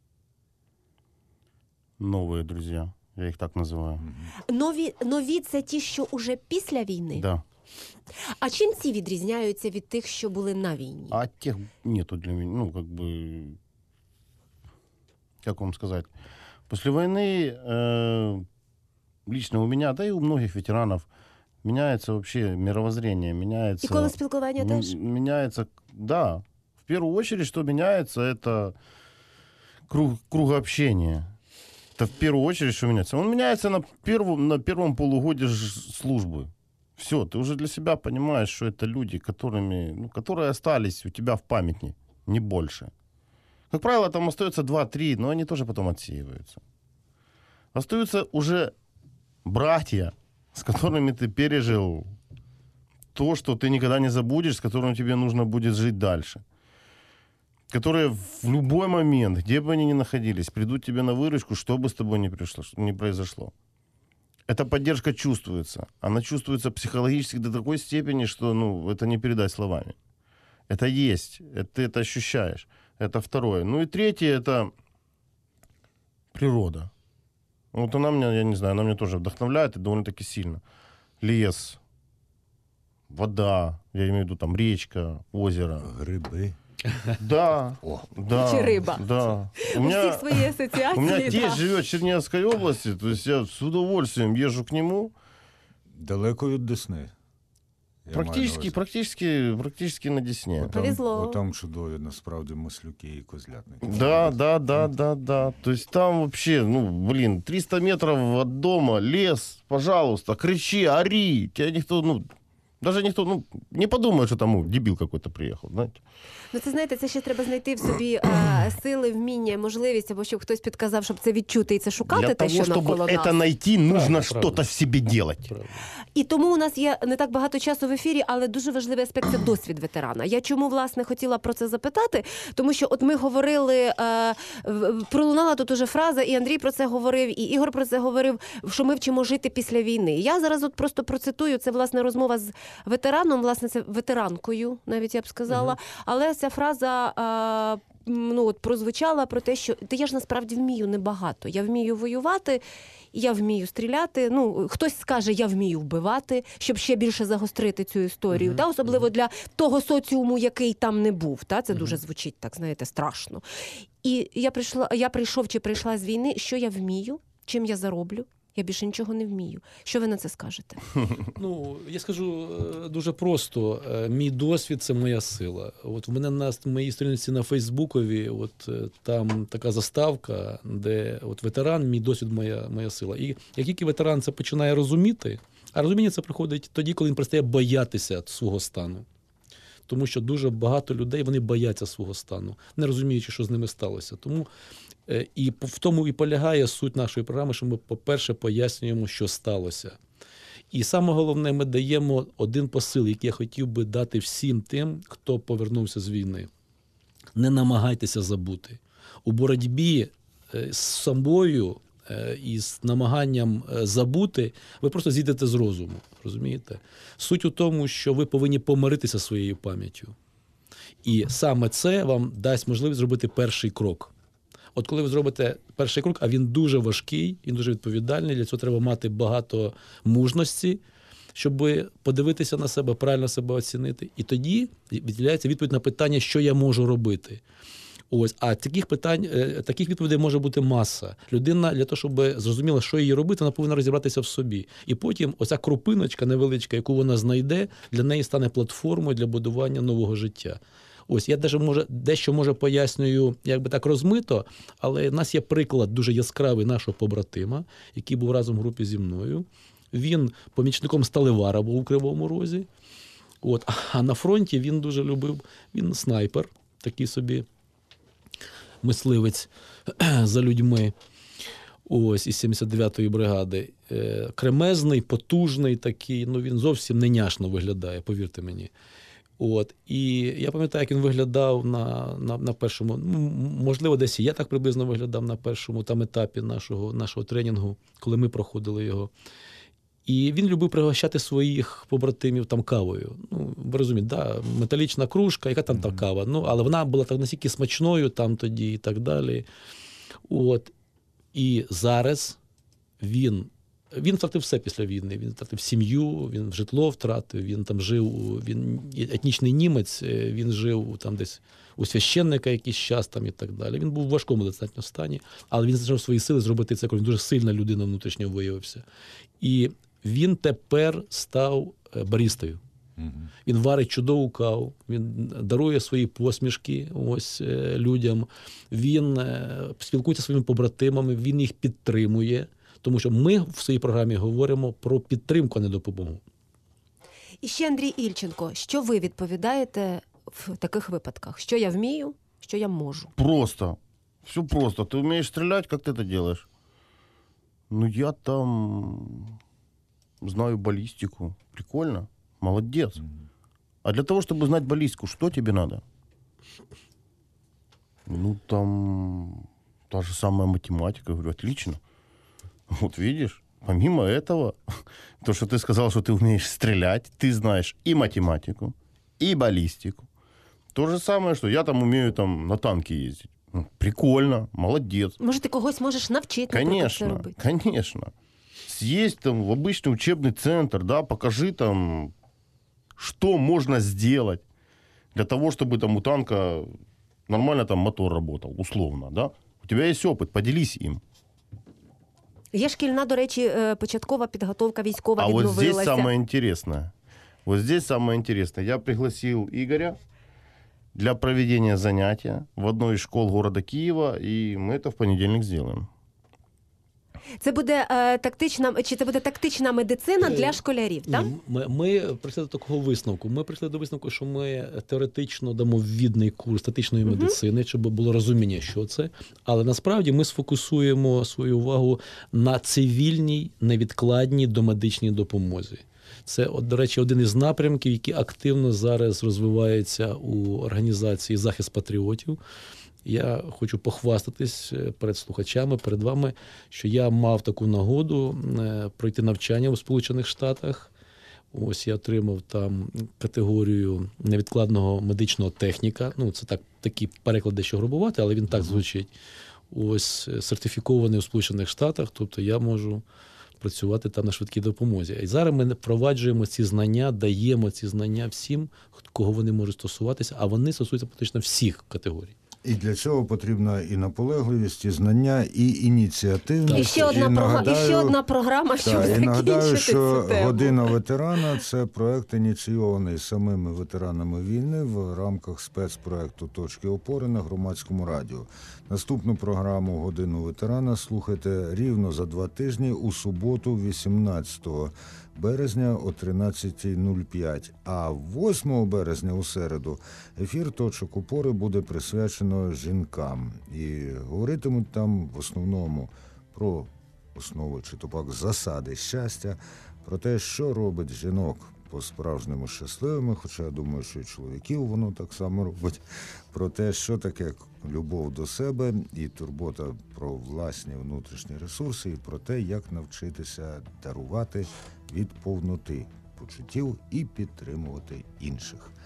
новые друзья, я их так называю. Нові, нові це ті, що уже після війни? Да. А чим ці відрізняються від тих, що були на війні? А тех нету для меня, ну, как бы, как вам сказать, после войны э, лично у меня, да и у многих ветеранов, меняется вообще мировоззрение, меняется... И коло спілкування теж? Меняется, да. В первую очередь, что меняется, это круг, круг общения. Это в первую очередь, что меняется. Он меняется на первом, на первом полугодии службы. Все, ты уже для себя понимаешь, что это люди, которыми, ну, которые остались у тебя в памяти, не больше. Как правило, там остается два-три, но они тоже потом отсеиваются. Остаются уже братья, с которыми ты пережил то, что ты никогда не забудешь, с которым тебе нужно будет жить дальше. Которые в любой момент, где бы они ни находились, придут тебе на выручку, что бы с тобой ни, пришло, ни произошло. Эта поддержка чувствуется. Она чувствуется психологически до такой степени, что ну, это не передать словами. Это есть, это, ты это ощущаешь. Это второе. Ну и третье, это природа. Вот она меня, я не знаю, она меня тоже вдохновляет и довольно-таки сильно. Лес, вода, я имею в виду там речка, озеро. Грибы. Да, О. да, Чи риба. Да. У, у всех свои ассоциации. У меня да. тесть живет в Черниговской области, то есть я с удовольствием езжу к нему. Далеко від Десни. Практически, практически, практически на Десне. Отам, Повезло. Отам чудові, насправді, маслюки і козлятники. Да, да, да, да, да. То есть там вообще, ну, блин, триста метров от дома, лес, пожалуйста, кричи, ори. Тебя никто, ну, даже ніхто, ну, не подумає, що там дебіл какой-то приїхав, знаєте. Ну, це, знаєте, це ще треба знайти в собі а, сили, вміння, можливість, або щоб хтось підказав, щоб це відчути і це шукати, Для те, того, що навколо нас. Для того, щоб це знайти, нужно щось в собі робити. І тому у нас є не так багато часу в ефірі, але дуже важливий аспект – це досвід ветерана. Я чому, власне, хотіла про це запитати? Тому що от ми говорили, е, пролунала тут уже фраза, і Андрій про це говорив, і Ігор про це говорив, що ми вчимо жити після війни. Я зараз от просто процитую, це, власне, розмова з ветераном, власне, це ветеранкою, навіть я б сказала, угу. Але ця фраза а, ну, от, прозвучала про те, що я ж насправді вмію небагато. Я вмію воювати, я вмію стріляти. Ну, хтось скаже, я вмію вбивати, щоб ще більше загострити цю історію. Uh-huh. Та, особливо uh-huh. для того соціуму, який там не був. Та, це uh-huh. дуже звучить, так, знаєте, страшно. І я прийшла, я прийшов чи прийшла з війни, що я вмію, чим я зароблю. Я більше нічого не вмію. Що ви на це скажете? Ну, я скажу дуже просто. Мій досвід – це моя сила. От в мене на моїй сторінці на Фейсбукові, от там така заставка, де от ветеран, мій досвід – моя, моя сила. І як тільки ветеран це починає розуміти, а розуміння це приходить тоді, коли він перестає боятися свого стану. тому що дуже багато людей, вони бояться свого стану, не розуміючи, що з ними сталося. Тому і в тому і полягає суть нашої програми, що ми, по-перше, пояснюємо, що сталося. І саме головне, ми даємо один посил, який я хотів би дати всім тим, хто повернувся з війни. Не намагайтеся забути. У боротьбі з собою і з намаганням забути, ви просто зійдете з розуму, розумієте? Суть у тому, що ви повинні помиритися зі своєю пам'яттю. І саме це вам дасть можливість зробити перший крок. От коли ви зробите перший крок, а він дуже важкий, він дуже відповідальний, для цього треба мати багато мужності, щоб подивитися на себе, правильно себе оцінити. І тоді відділяється відповідь на питання, що я можу робити. Ось, а таких питань, таких відповідей може бути маса. Людина для того, щоб зрозуміла, що їй робити, вона повинна розібратися в собі. І потім оця крупиночка невеличка, яку вона знайде, для неї стане платформою для будування нового життя. Ось, я даже, може, дещо, може, пояснюю, як би так розмито, але в нас є приклад дуже яскравий нашого побратима, який був разом в групі зі мною. Він помічником сталевара був у Кривому Розі. От, а на фронті він дуже любив, він снайпер, такий собі мисливець за людьми. Ось, із сімдесят дев'ятої бригади. Кремезний, потужний такий, ну він зовсім не няшно виглядає, повірте мені. От, і я пам'ятаю, як він виглядав на, на, на першому, можливо, десь і я так приблизно виглядав на першому там етапі нашого, нашого тренінгу, коли ми проходили його. І він любив пригощати своїх побратимів там кавою. Ну, ви розумієте, да, металічна кружка, яка там та кава. Ну, але вона була так настільки смачною там тоді і так далі. От. І зараз він, він втратив все після війни. Він втратив сім'ю, він житло втратив, він там жив, він етнічний німець, він жив там десь у священника якийсь час там і так далі. Він був в важкому достатньо стані, але він знайшов свої сили зробити це, коли він дуже сильна людина внутрішньо виявився. І він тепер став барістою. Угу. Він варить чудову каву, він дарує свої посмішки ось людям, він спілкується зі своїми побратимами, він їх підтримує, тому що ми в своїй програмі говоримо про підтримку, а не допомогу. І ще Андрій Ільченко, що ви відповідаєте в таких випадках? Що я вмію, що я можу? Просто. Все просто. Ты умеешь стрелять, как ты это делаешь? Ну, я там знаю баллистику. Прикольно. Молодец. А для того, чтобы знать баллистику, что тебе надо? Ну, там та же самая математика. Я говорю, отлично. Вот видишь, помимо этого, то, что ты сказал, что ты умеешь стрелять, ты знаешь и математику, и баллистику. То же самое, что я там умею там на танке ездить. Ну, прикольно, молодец. Може, ти когось можеш навчити, наприклад, це робити? Конечно, конечно. Съесть там в обычный учебный центр, да, покажи там, что можно сделать для того, чтобы там у танка нормально там мотор работал, условно, да. У тебя есть опыт, поделись им. Є шкільна, до речі, початкова підготовка військова а відновилася. А вот здесь самое интересное. Вот здесь самое интересное. Я пригласил Игоря для проведения занятия в одной из школ города Киева, и мы это в понедельник сделаем. Це буде е, тактична, чи це буде тактична медицина для школярів, так? Ми, ми прийшли до такого висновку. Ми прийшли до висновку, що ми теоретично дамо ввідний курс статичної медицини, uh-huh. щоб було розуміння, що це. Але насправді ми сфокусуємо свою увагу на цивільній, невідкладній домедичній допомозі. Це, от, до речі, один із напрямків, який активно зараз розвивається у організації «Захист патріотів». Я хочу похвастатись перед слухачами, перед вами, що я мав таку нагоду пройти навчання у Сполучених Штатах. Ось я отримав там категорію невідкладного медичного техніка. Ну, це так, такі переклади, що грубувати, але він так звучить. Ось сертифікований у Сполучених Штатах, тобто я можу працювати там на швидкій допомозі. І зараз ми впроваджуємо ці знання, даємо ці знання всім, кого вони можуть стосуватися, а вони стосуються практично всіх категорій. І для цього потрібна і наполегливість, і знання, і ініціативність. І ще одна, і прог... нагадаю, і ще одна програма, щоб так, закінчити і нагадаю, що цю тему. «Година ветерана» – це проект, ініційований самими ветеранами війни в рамках спецпроекту «Точки опори» на Громадському радіо. Наступну програму «Годину ветерана» слухайте рівно за два тижні у суботу, вісімнадцятого березня о тринадцята нуль п'ять. А восьмого березня у середу ефір «Точок опори» буде присвячено жінкам. І говоритимуть там в основному про основи чи то пак засади щастя, про те, що робить жінок по-справжньому щасливими, хоча я думаю, що і чоловіків воно так само робить, про те, що таке любов до себе і турбота про власні внутрішні ресурси, і про те, як навчитися дарувати від повноти почуттів і підтримувати інших.